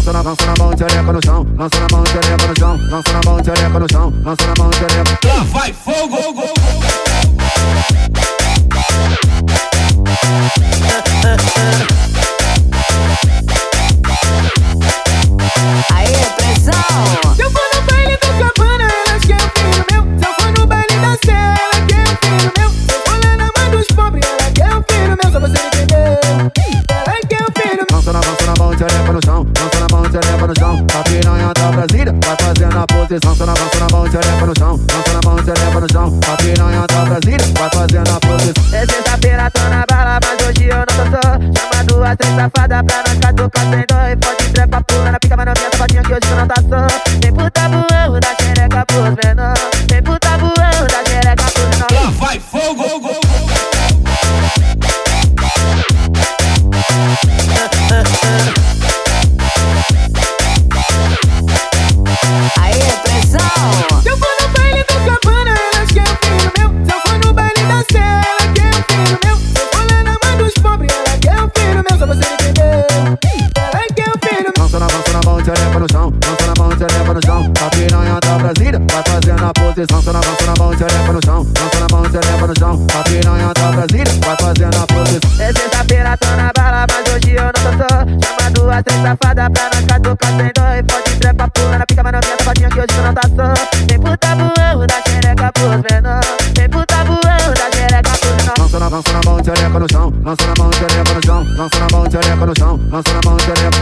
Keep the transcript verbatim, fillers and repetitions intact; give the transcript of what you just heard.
Lança na, lança na mão de xereca no chão, lança na mão de xereca no chão, lança na mão de xereca no chão, lança na mão de xereca. Lá vai fogo, go, go. Aí, pressão. Se eu for no baile do Cabana, elas querem filho meu. Se eu for no baile da Serra, ela quer um filho meu. Se eu for lá na mãe dos pobres, ela quer um filho meu. Só você não entender, ela quer um filho meu. Lança na, lança na mão de xereca no chão, lança na mão de xereca no chão. A piranha da Brasília vai fazendo a posição. Lança na, lança na mão de xereca no chão, lança na mão de xereca no chão. A piranha da Brasília vai fazendo a posição. É sexta-feira, tô na bala, mas hoje eu não tô só. Chama duas, três safadas pra nós catucar sem dó. E pode trepa pula na pica, mas não minha sapatinha que hoje tu não tá só. Vem pro tabuão da xereca pros menor. Vem pro tabuão da xereca pros menor. Lá vai fogo, go, go. Aí, pressão. Se eu for no baile do Cabana, elas querem um filho meu. Se eu for no baile da Serra, ela quer um filho meu. Se eu for lá na mãe dos pobres, ela quer um filho meu. Só você não entender, ela quer um filho meu. Lança na, lança na mão de xereca no chão, lança na mão de xereca no chão. A piranha da Brasília vai fazendo a posição. Lança na, lança na mão de xereca no chão, lança na mão de xereca no chão. A piranha da Brasília vai fazendo a posição. É sexta-feira, tô na bala, mas hoje eu não tô só. Chama duas, três safadas pra nós catucar sem dó. E pode trepa pula na pica, mas não minha sapatinha que hoje tu não tá só. Vem pro tabuão da xereca pros menor. Vem pro tabuão da xereca pros menor. Lança na, lança na mão de xereca no chão, lança na mão de xereca no chão, lança na mão de xereca no chão, lança na mão de xereca.